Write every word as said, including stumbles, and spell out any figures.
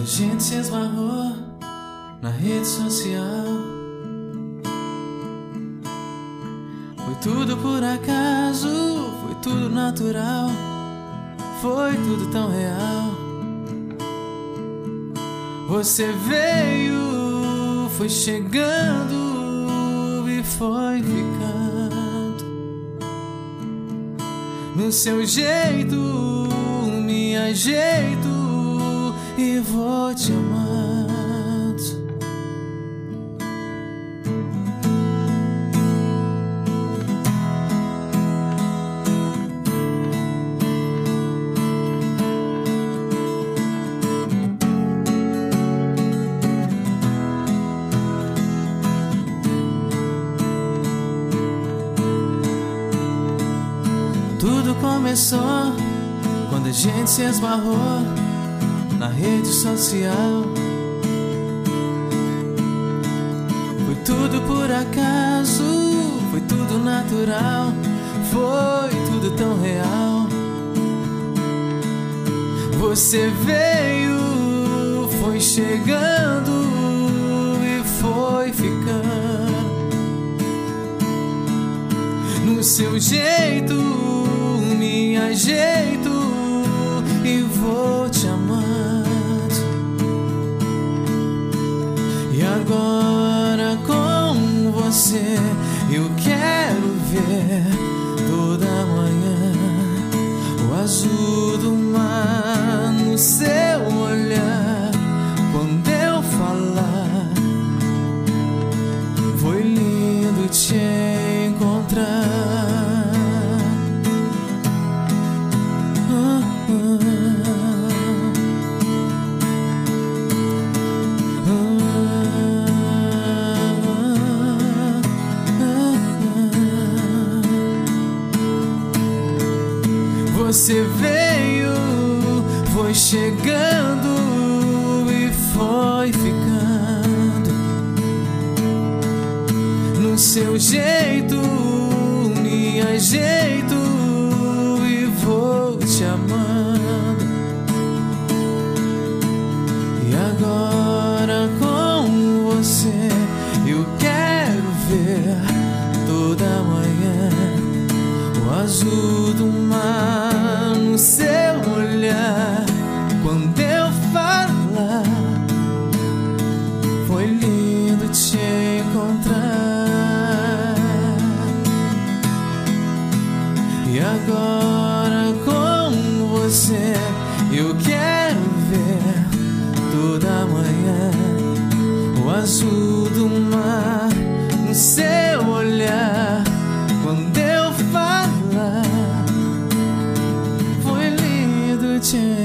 a gente se esbarrou na rede social. Foi tudo por acaso, foi tudo natural, foi tudo tão real. Você veio, foi chegando e foi ficando no seu jeito, me ajeito e vou te amando. Tudo começou quando a gente se esbarrou na rede social. Foi tudo por acaso, foi tudo natural, foi tudo tão real. Você veio, foi chegando e foi ficando no seu jeito, me ajeito e vou te amando. E agora com você eu quero ver toda manhã o azul do mar no seu olhar. Quando eu falar, foi lindo te encontrar. Você veio, foi chegando e foi ficando no seu jeito, me ajeito e vou te amando. E agora com você eu quero ver toda manhã o azul do mar no seu olhar. Quando eu falar, foi lindo te encontrar. E agora com você eu quero ver toda manhã o azul do mar no seu olhar. Quando eu falar, foi lindo te